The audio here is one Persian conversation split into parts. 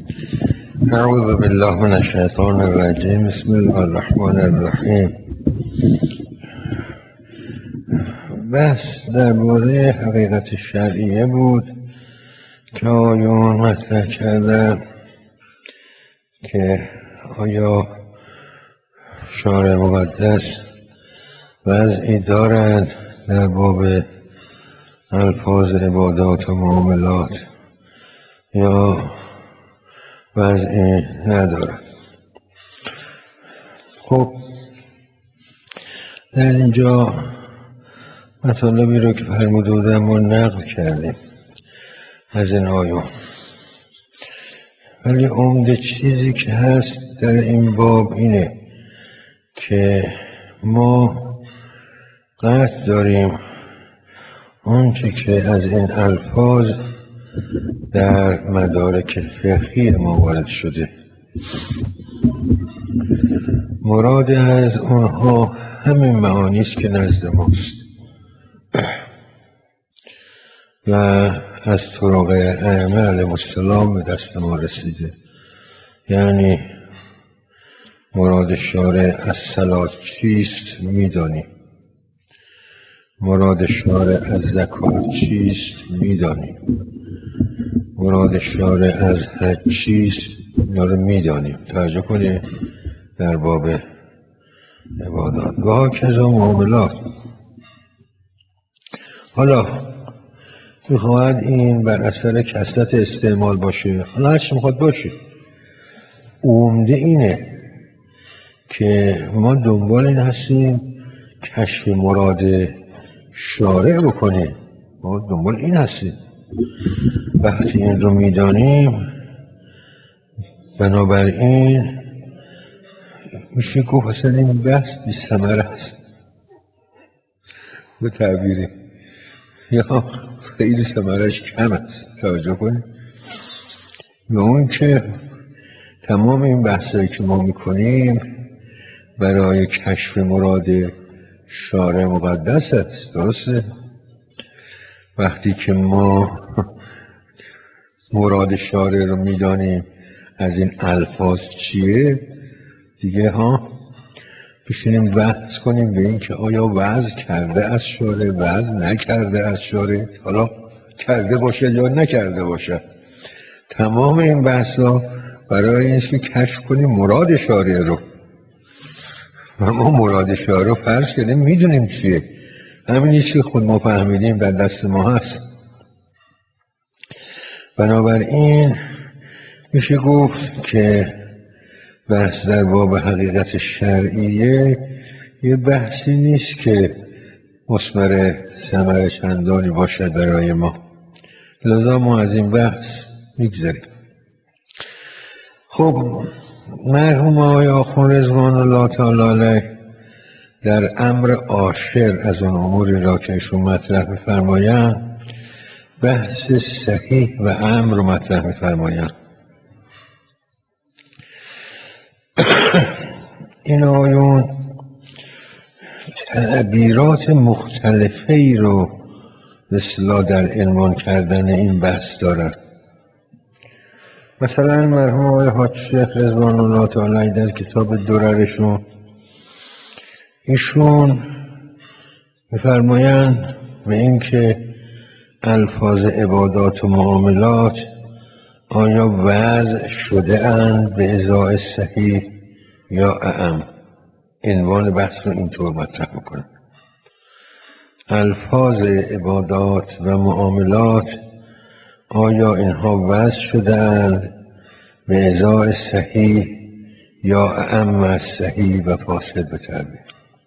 أعوذ بالله من الشیطان الرجیم. بسم الله الرحمن الرحیم. بحث درباره حقیقت شرعیه بود که آیون مطرح کردن که آیا شارع مقدس وضعی دارد در باب الفاظ عبادات و معاملات یا وضعی ندارد. خب در اینجا مطالبی رو که فرموده بودم ما نقل کردیم از این آیون، ولی عمده چیزی که هست در این باب اینه که ما قطع داریم آنچه که از این الفاظ در مدارک فقهی ما وارد شده مراد از اونها همین معانی است که نزد ماست و از طرق ائمه علیهم السلام به دست ما رسیده. یعنی مراد شارع از صلات چیست میدانی، مراد شارع از زکات چیست میدانی، مراد شارع از حج چیست اینا رو میدانیم. توجه کنید در باب عبادات و هاکذا معاملات. حالا میخواهد این بر اثر کثرت استعمال باشه، حالا هرچی میخواد باشه، عمده اینه که ما دنبال این هستیم کشف مراد شارع بکنیم. ما دنبال این هستیم. وقتی این رو میدانیم بنابراین میشه گفت اصلا این بحث بی ثمره است به تعبیری، یا خیلی ثمرش کم است. توجه کنید و اون که تمام این بحثایی که ما میکنیم برای کشف مراد شارع مقدس است. درسته؟ وقتی که ما مراد شارع رو میدانیم از این الفاظ چیه دیگه بشینیم بحث کنیم به این که آیا وضع کرده از شارع، وضع نکرده از شارع، حالا کرده باشه یا نکرده باشه. تمام این بحثا برای این است که کشف کنیم مراد شارع رو و ما مراد شارع رو فرض کردیم میدونیم چیه. همین که خود ما فهمیدیم در دست ما هست. بنابراین میشه گفت که بحث در باب حقیقت شرعیه یه بحثی نیست که مثمر ثمر چندانی باشد برای ما، لذا ما از این بحث میگذاریم. خب مرحوم آقای آخوند رضوان الله تعالی علیه در امر عاشر از اون اموری را که ایشون مطرح می‌فرمایند بحث صحیح و امر رو مطرح می‌فرمایند. این آیون تعبیرات مختلفه ای رو به اصطلاح در عنوان کردن این بحث دارد. مثلا مرحوم آقای حاج شیخ رضوان الله تعالی در کتاب دررشون ایشون می‌فرمایند به این که الفاظ عبادات و معاملات آیا وضع شده اند به ازاء صحیح یا اعم. عنوان بحث رو اینطور مطرح میکنه: الفاظ عبادات و معاملات آیا اینها وضع شده اند به ازاء صحیح یا اعم از صحیح و فاسد به تعبیر.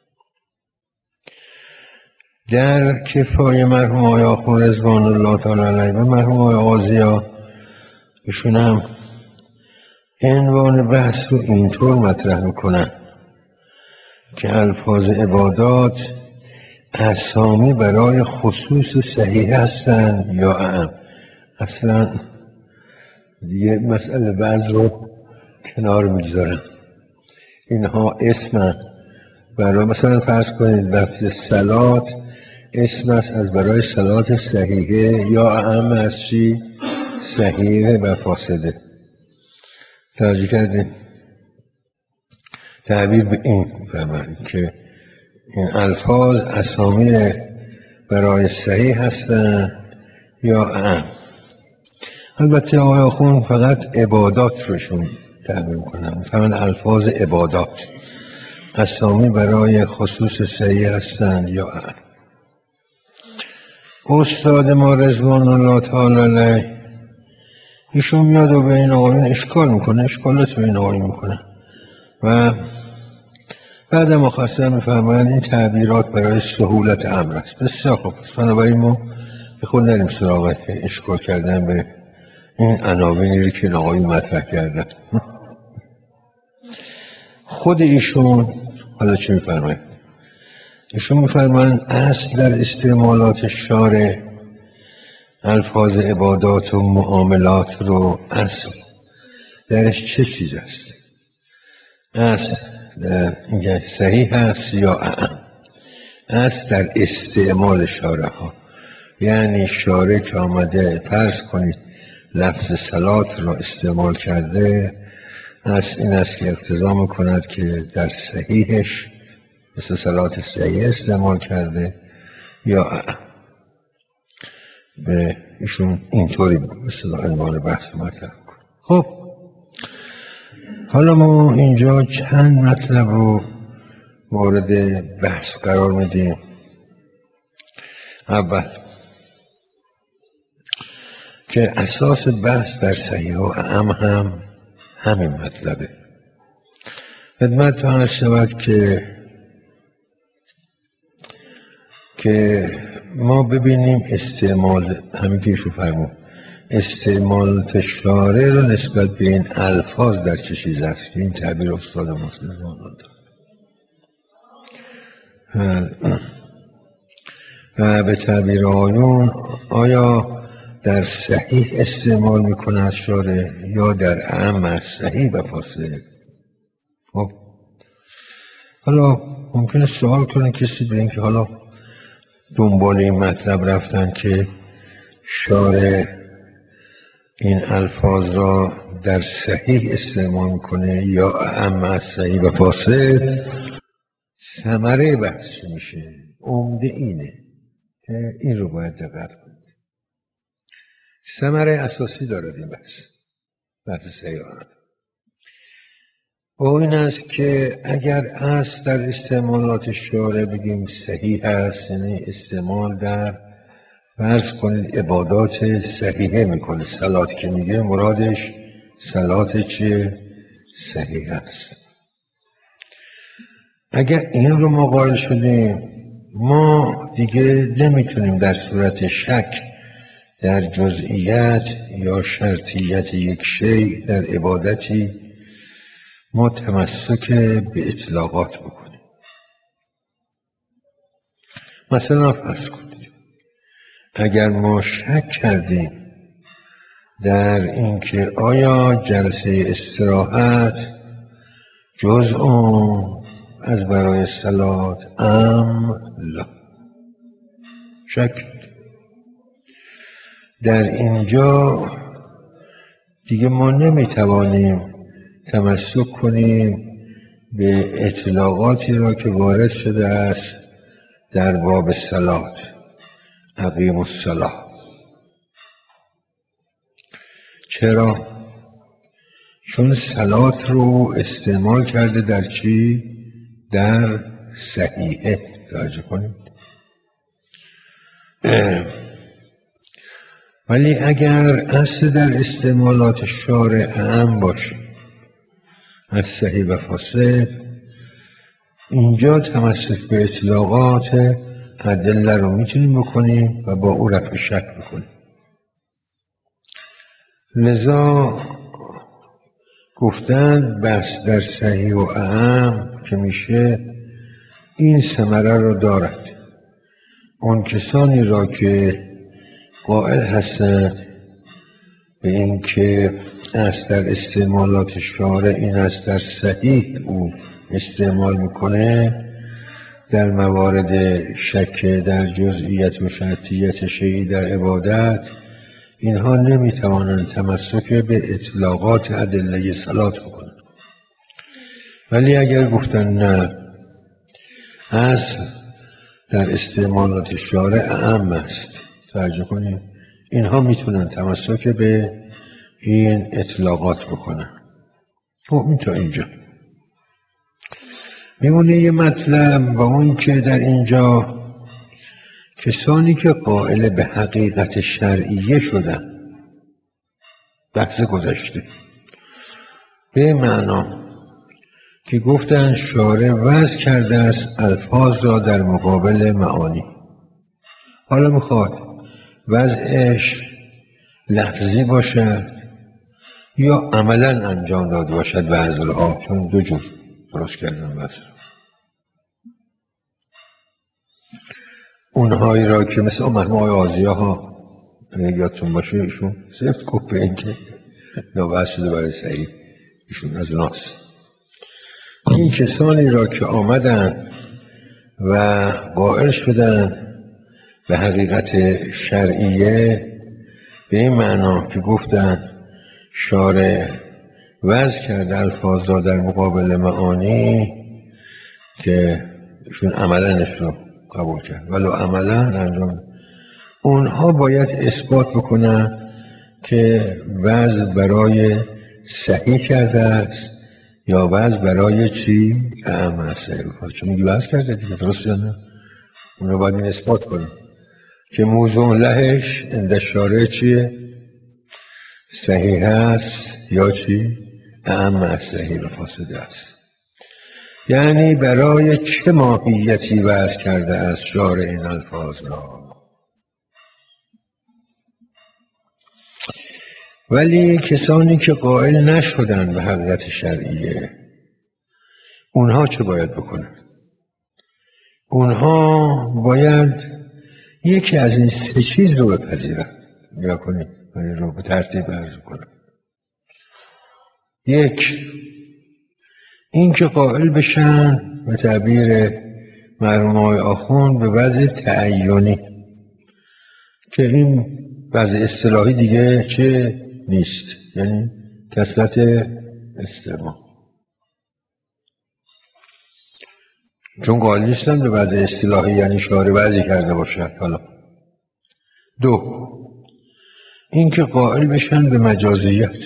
در کفای مرحوم آقای آخوند رضوان الله تعالی علیه و مرحوم آقای قاضی ایشون هم عنوان بحث رو اینطور مطرح میکنن که الفاظ عبادات اسامی برای خصوص صحیح هستند یا اعم. اصلا دیگه مسئله وضع رو کنار میگذارن، اینها اسمن برای مثلا فرض کنید لفظ صلات اسم است از برای صلات صحیحه یا اعم از چی؟ صحیحه و فاسده. توجه کردیم تعبیر به این می‌فرمایند که این الفاظ اسامی برای صحیح هستند یا اعم. البته آقای آخوند فقط عبادات روشون تعبیر میکنن، میفرمایند الفاظ عبادات اسامی برای خصوص صحیح هستند یا اعم. استاد ما رضوان الله تعالی علیه ایشون میاد و به این آقایون اشکال میکنه، اشکالات به این آقایون میکنه و بعد مخصصا میفرمایند این تعبیرات برای سهولت امر است. بسیار خوب است. بنابراین ما به خود نریم سراغ اشکال کردن به این عناوینی که این آقایون مطرح کردن. خود ایشون حالا چی میفرمایند؟ ایشون میفرمایند اصل در استعمالات شارع الفاظ عبادات و معاملات رو اصل درش چه چیز است؟ اصل در اینکه صحیح هست یا اعم؟ اصل در استعمال شارع ها، یعنی شارع که آمده فرض کنید لفظ صلات را استعمال کرده، اصل این است که اقتضا میکند که در صحیحش مثل صلات صحیح استعمال کرده یا اعم. به ایشون اینطوری مثل عنوان بحث مطرح کنه. خب حالا ما اینجا چند مطلب رو مورد بحث قرار میدیم. اول که اساس بحث در صحیح و اعم هم همین مطلبه. خدمت عرض شود که ما ببینیم استعمال همین که ایشون فرمود استعمال شارع رو نسبت به این الفاظ در چه چیز است. این تعبیر استاد مسلمان و به تعبیر آیون آیا در صحیح استعمال میکنه شارع یا در اعم صحیح و فاسد؟ خب حالا ممکنه سوال کنه کسی به این که حالا دنبال این مطلب رفتن که شارع این الفاظ را در صحیح استعمال کنه یا اعم صحیح و فاسد. ثمره بحث میشه عمده اینه که این رو باید دقت کنید. ثمره اساسی دارد این بحث صحیح و این است که اگر اصل در استعمالات شارع بگیم صحیح است، یعنی استعمال در فرض کنید عبادات صحیحه میکنه، صلات که میگه مرادش صلات چیه؟ صحیح است. اگر این رو ما قائل شدیم ما دیگه نمیتونیم در صورت شک در جزئیات یا شرطیت یک شیء در عبادتی ما تمسک به اطلاقات بکنیم. مثلا فرض کنید اگر ما شک کردیم در اینکه آیا جلسه استراحت جزء از برای صلات لا، شک در اینجا دیگه ما نمیتوانیم تمسک کنیم به اطلاقاتی را که وارد شده است در باب صلات، اقیم الصلاة. چرا؟ چون صلات رو استعمال کرده در چی؟ در صحیحه. توجه کنید. ولی اگر اصل در استعمالات شارع اعم باشه از صحیح و فاسد، اینجا تمسک به اطلاقات ادله رو میتونیم بکنیم و با او رفع شک بکنیم. لذا گفتن بحث در صحیح و اعم که میشه این ثمره رو دارد. اون کسانی را که قائل هستند به این که اصل در استعمالات شارع این است در صحیح او استعمال میکنه، در موارد شک در جزئیت و شرطیت شیعی در عبادت اینها نمیتوانند تمسک به اطلاقات ادله صلات بکنند. ولی اگر گفتن نه، اصل در استعمالات شارع اعم است، توجه کنید، اینها میتونن تمسک به این اطلاقات بکنن. خب این تا اینجا میمونه یه مطلب، و اون که در اینجا کسانی که قائل به حقیقت شرعیه شدن، بحث گذشته، به معنا که گفتن شارع وضع کرده است الفاظ را در مقابل معانی. حالا میخواد وضعش لفظی باشد یا عملا انجام داده باشد وضعها، چون دو جور درست کردن وضع. اونهایی را که مثل مرحوم آقای آزیا ها، یادتون باشه، ایشون صفت گفت به این که نوبت شده برای صحیح، ایشون از اوناست. این کسانی را که آمدن و قائل شدن به حقیقت شرعیه، به این معنا که گفتن شارع وضع کرده الفاظ را در مقابل معانی، که ایشون عملنش رو قبول کرد ولو عملا انجام، اونها باید اثبات بکنن که وضع برای صحیح کرده است یا وضع برای چی؟ اعم است. چون میگی وضع کرده دیگه، درست یا نه؟ اونها باید این اثبات کنن که موضوع لهش عند شارع چیه؟ صحیح است یا چی؟ اعم است، صحیح و فاسده است. یعنی برای چه ماهیتی وضع کرده است شارع این الفاظ را. ولی کسانی که قائل نشدن به حقیقت شرعیه، اونها چه باید بکنن؟ اونها باید یکی از این سه چیز رو بپذیرن. نگاه کنید، من رو به ترتیب عرض کنم. یک، این که قائل بشن به تعبیر مرحوم آقای آخوند به وضع تعینی، که این وضع اصطلاحی دیگه چه نیست، یعنی کثرت استعمال، چون قائل نیستن به وضع اصطلاحی یعنی شارع وضعی کرده باشد. حالا دو، این که قائل بشن به مجازیت،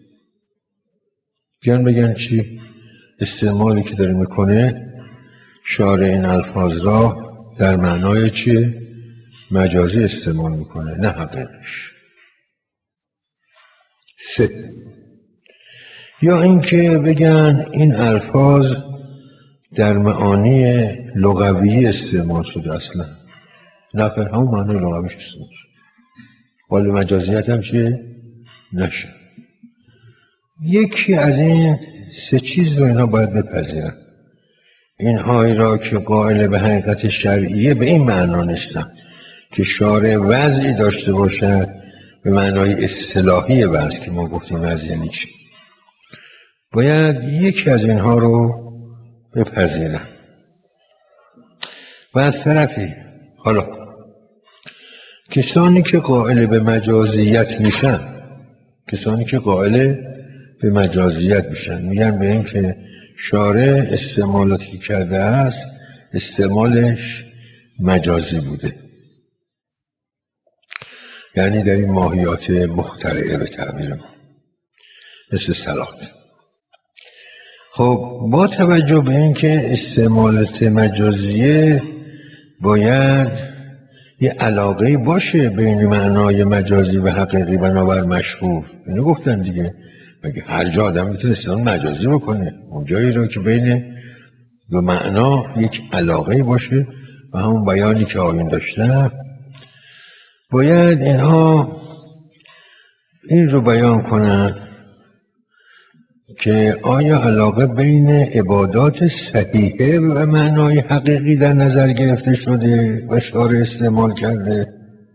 بیان بگن چی؟ استعمالی که داره میکنه شارع این الفاظ را در معنای چیه؟ مجازی استعمال میکنه، نه حقیقش. سه، یا اینکه بگن این الفاظ در معانی لغوی استعمال شده اصلا، نه خیر، همون معنی لغویش استعمال شده، ولی مجازیت هم چیه؟ نشه. یکی از این سه چیز رو اینا باید بپذیرن. اینهایی را که قائل به حقیقت شرعیه به این معنا نیستن که شارع وضعی داشته باشد به معنای اصطلاحی وضع که ما گفتیم وضع یعنی چی، باید یکی از اینها رو بپذیرن. و از طرفی حالا کسانی که قائل به مجازیت میشن، کسانی که قائل به مجازیت میشن، میگن به این که شارع استعمالاتی که کرده است استعمالش مجازی بوده، یعنی در این ماهیات مخترعه به تعبیر ما، مثل صلات. خب با توجه به این که استعمالات مجازیه باید یه علاقه باشه بین معنای مجازی و حقیقی بنابر مشهور، اینو گفتن دیگه، مگه هر جا آدم میتونه استعمال مجازی بکنه؟ اون جایی رو که بین دو معنا یک علاقه باشه و همون بیانی که آیین داشتن، باید اینها این رو بیان کنن که آیا علاقه بین عبادات صحیحه و معنای حقیقی در نظر گرفته شده و شارع استعمال کرده،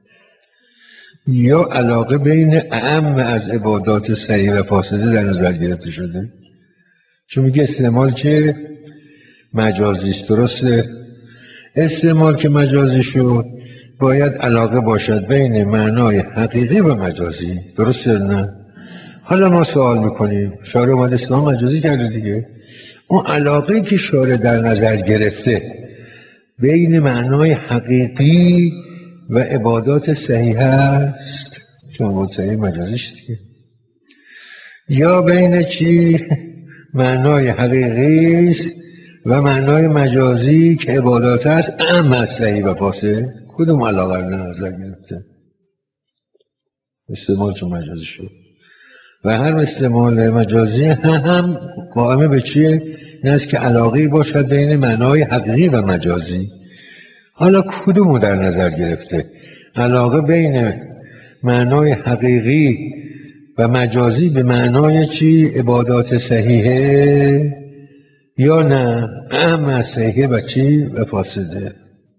یا علاقه بین اعم از عبادات صحیح و فاسده در نظر گرفته شده. چون میگه استعمال چه؟ مجازی است، درسته؟ استعمال که مجازی شد باید علاقه باشد بین معنای حقیقی و مجازی. درسته نه؟ حالا ما سوال میکنیم، شارع اومد اسلام مجازی کرده دیگه، اون علاقه که شارع در نظر گرفته بین معنای حقیقی و عبادات صحیح است، چون بود صحیح مجازیش دیگه، یا بین چی؟ معنای حقیقی است و معنای مجازی که عبادات است، اما صحیح و فاسد. کدوم علاقه رو در نظر گرفته؟ استعمال چون مجازی شد و هر استعمال مجازی هم قائمه به چیه؟ این است که علاقه باشد بین معنای حقیقی و مجازی. حالا کدوم رو در نظر گرفته؟ علاقه بین معنای حقیقی و مجازی به معنای چی؟ عبادات صحیحه، یا نه اما صحیحه و چی؟ و فاسده.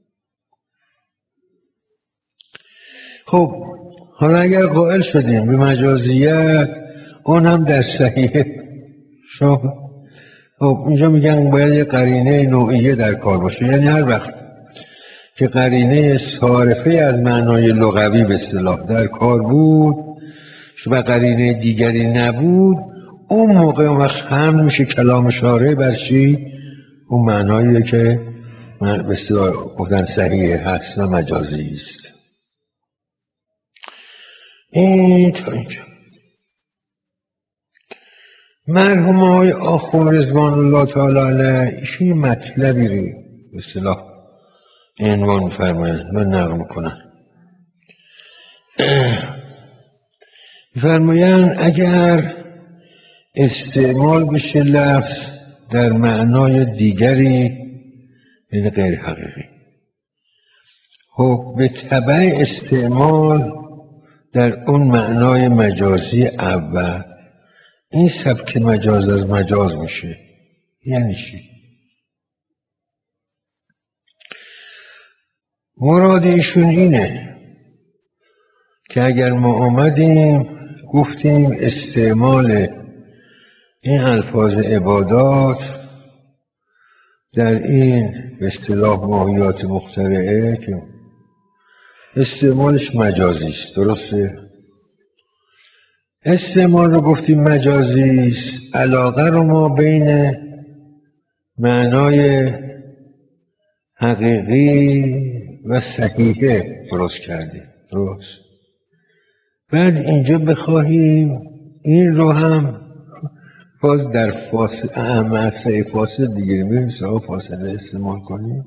خب حالا اگر قائل شدیم به مجازیت، اون هم در صحیحه، خب اینجا میگن باید یه قرینه نوعیه در کار باشه، یعنی هر وقت که قرینه صارفه از معنای لغوی به اصطلاح در کار بود و قرینه دیگری نبود، اون موقع اون وقت هم میشه کلام شارع بر چی؟ اون معنایی که به اصطلاح گفتن صحیح هست و مجازی است. این تا اینجا. مرحوم آقای آخوند رضوان الله تعالی علیه ایشون مطلبی رو به اصطلاح عنوان فرمایند و نقل میکنن. فرمایند اگر استعمال بشه لفظ در معنای دیگری، یعنی غیر حقیقی، خب به تبع استعمال در اون معنای مجازی اول، این سبک مجاز از مجاز میشه. یعنی چی؟ مراد ایشون اینه که اگر ما آمدیم گفتیم استعمال این الفاظ عبادات در این به اصطلاح ماهیات مخترعه که استعمالش مجازی است، درسته؟ استعمال رو گفتیم مجازی است، علاقه رو ما بین معنای حقیقی و صحیحه درست کردیم، درست؟ بعد اینجا بخواهیم این رو هم باز در معصه فاسد دیگه میریم سراغ فاسده استعمال کنیم،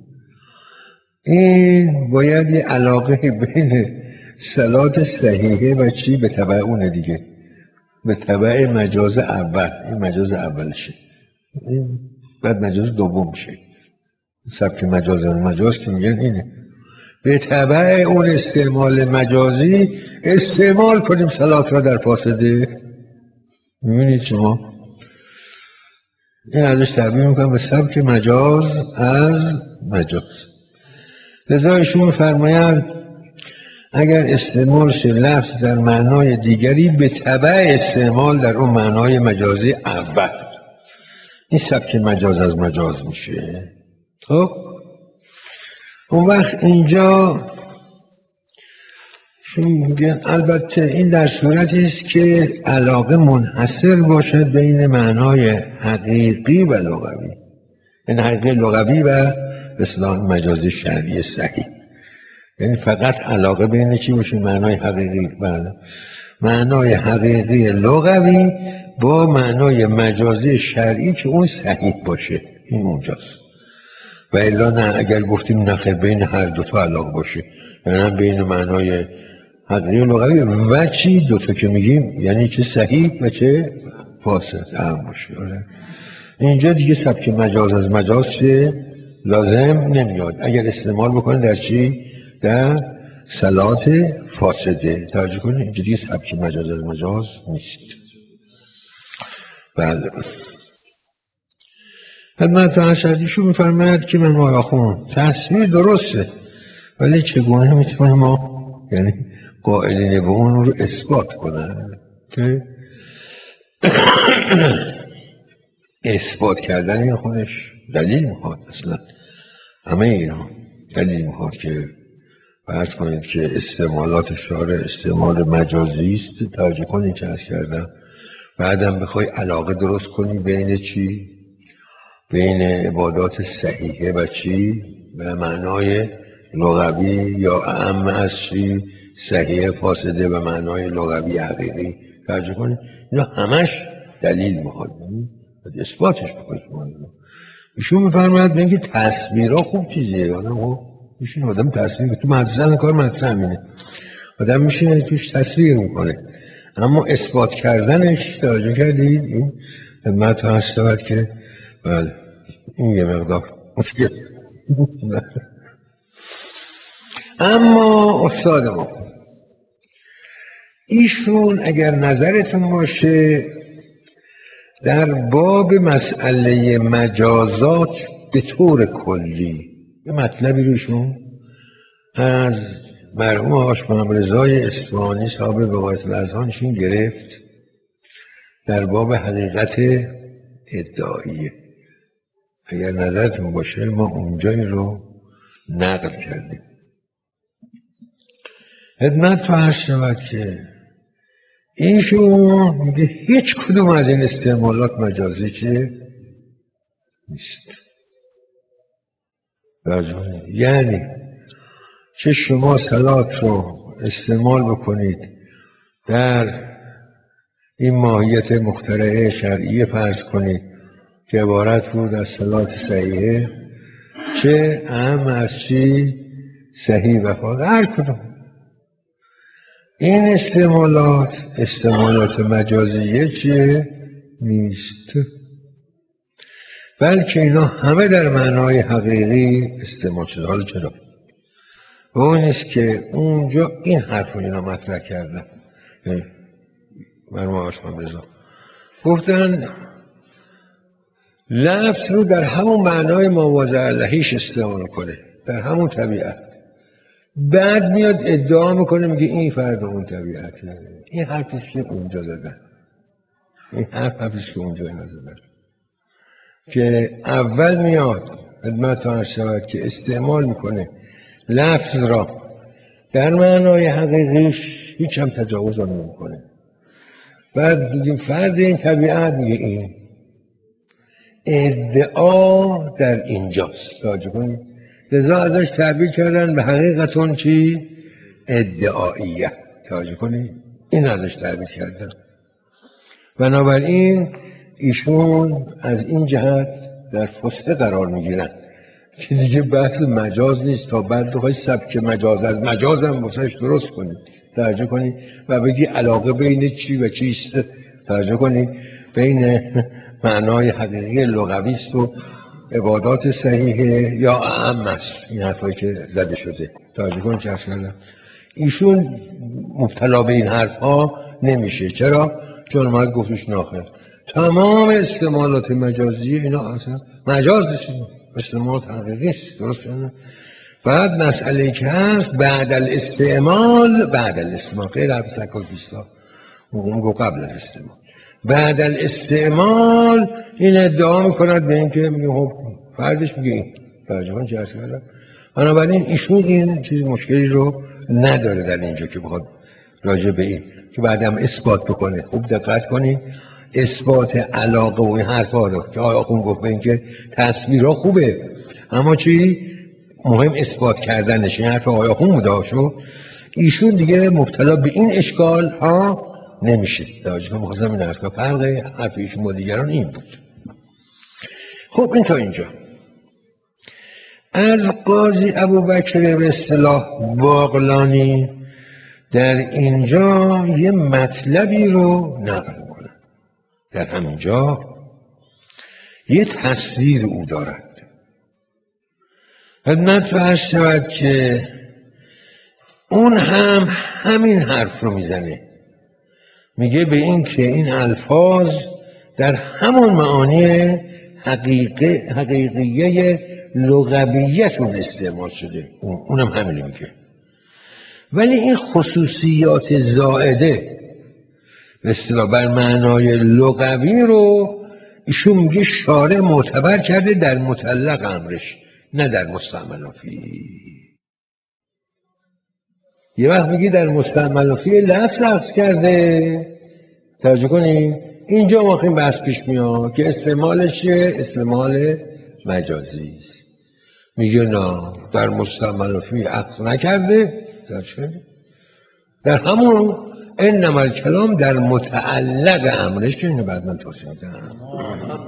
این باید یه علاقه بین صلات صحیحه و چی به تبع اونه دیگه، به تبع مجاز اول. این مجاز اولشه، این بعد مجاز دوم میشه. سبک مجاز که میگن اینه، به تبع اون استعمال مجازی استعمال کنیم صلات را در فاسده. میبینید شما این ازش تعبیر میکنم به سبک مجاز از مجاز. لذا ایشون فرمایند اگر استعمال شه لفظ در معنای دیگری به تبع استعمال در اون معنای مجازی اول، این سبک مجاز از مجاز میشه. خب اون وقت اینجا شما میگن البته این در صورتی است که علاقه منحصر باشد بین معنای حقیقی و لغوی، این حقیقی لغوی و اصطلاح مجازی شرعی صحیح، یعنی فقط علاقه بین چی باشه؟ معنای حقیقی، بله، معنای حقیقی لغوی با معنای مجازی شرعی که اون صحیح باشه، این اونجاست. و الا نه، اگر گفتیم نخیر بین هر دوتا علاقه باشه، یعنی بین معنای حقیقی لغوی و چی دوتا که میگیم، یعنی چه صحیح و چه فاسد هم باشه. اینجا دیگه سبک مجاز از مجاز چه لازم نمیاد اگر استعمال بکنه در چی؟ در صلات فاسده. توجه کنید اینجا دیگه سبک مجاز از مجاز نیست. بله. خدمت ارشدیشون میفرماید که من آخوند تصویر درسته، ولی چگونه میتونیم ما یعنی قائلین به اون رو اثبات کنن؟ که اثبات کردن این خودش دلیل میخواد، اصلا همه اینا دلیل میخواد که فرض کنید که استعمالات شارع استعمال مجازی است، توجه کنید که عرض کردم. بعدم بخوای علاقه درست کنی بین چی؟ بین عبادات صحیحه و چی؟ به معنای لغوی یا اعم از چی؟ صحیحه فاسده به معنای لغوی حقیقی. توجه کنید اینا همش دلیل میخواد، اثباتش بکنید. ایشون میفرماید به اینکه تصویرها خوب چیزیه. میشین آدم تصویر تو مدرسه کار مدرسه همینه، آدم میشینه توش تصویر میکنه، اما اثبات کردنش توجه کردید این خدمت هست شود که بله این یه مقدار مشکل. اما استاد ما ایشون اگر نظرتون باشه در باب مسئله مجازات به طور کلی یه مطلبی روشون از مرحوم آقاش محمد رضای اصفهانی صاحب روایت الاذهانشون گرفت در باب حقیقت ادعاییه. اگر نظرتون باشه ما اونجا این رو نقل کردیم. خدمت تو عرض شود که ایشون میگه هیچ کدوم از این استعمالات مجازی که نیست. یعنی چه شما صلات رو استعمال بکنید در این ماهیت مخترعه شرعی فرض کنید که عبارت بود از صلات صحیحه، چه اهم از چی؟ صحیح و فاضل. هر کدوم این استعمالات مجازیه چیه؟ نیست، بلکه اینا همه در معنای حقیقی استعمال شده. حالا چرا؟ و اون نیست که اونجا این حرف رو اینا مطرح کردن مرحوم آقاش محمد رضا گفتن لفظ رو در همون معنای مواضع علیهش استعمال کنه، در همون طبیعت. بعد میاد ادعا میکنه میگه این فرد اون طبیعته. این حرفیست که اونجا زدن، این حرفیست که اونجا اینا زدن که اول میاد خدمت عرض شود که استعمال میکنه لفظ را در معنای حقیقیش، هیچ هم تجاوز هم نمیکنه. بعد میگیم فرد این طبیعت، میگه این ادعا در اینجاست. توجه کنید لذا ازش تعبیر کردن به حقیقتون چی؟ ادعاییه. توجه کنید این ازش تعبیر کردن. بنابراین ایشون از این جهت در فسحه قرار میگیرن که دیگه بحث مجاز نیست، تا بعد بخوای سبک مجاز از مجاز هم واسش درست کنید. توجه کنید و بگی علاقه بین چی و چیست. توجه کنید بین معنای حقیقی لغوی است و عبادات صحیحه یا اعم است. این حرفایی که زده شده توجه کنید چه کردم. ایشون مبتلا به این حرفها نمیشه. چرا؟ چون ما گفتش ناخر تمام استعمالات مجازی اینا اصلا مجاز نیست، استعمالات حقیقی است. درست نه؟ بعد مسئله که هست بعد الاستعمال غیر از سکل بیستا اون گو قبل از استعمال. بعد الاستعمال این ادعا میکند به این که میگه فردش میگه این ترجمان چه هست کرده. بنابراین ایشون این چیز مشکلی رو نداره در اینجا که بخواد راجع به این که بعدم اثبات بکنه. خوب دقت کنید اثبات علاقه و این حرفا رو که آقا خون گفت به این که تصویرها خوبه، اما چی مهم اثبات کردنش. این حرف آقای خون بوده. ایشون دیگه مبتلا به این اشکال ها نمیشه. توجه می‌خواستم این عرض کنم فرق حرف ایشون با دیگران این بود. خب این تا اینجا از قاضی ابوبکر به اصطلاح باقلانی در اینجا یه مطلبی رو نقل میکنه. در همینجا یه تصویر او دارد. خدمت عرض شود که اون هم همین حرف رو میزنه، میگه به این که این الفاظ در همون معانی حقیقیه لغویتون استعمال شده. اونم همین میگه، ولی این خصوصیات زائده به اصطلاح بر معنای لغوی رو ایشون میگه شارع معتبر کرده در مطلق امرش، نه در مستعمل فیه. یه وقت میگی در مستعمل فی لفظ عکس کرده، توجه کنی اینجا واقعا بحث پیش میاد که استعمالش استعمال مجازی است. میگه نه در مستعمل فی عکس نکرده، در همون انما الکلام در متعلق امرش، که اینو بعد من توضیح میدم.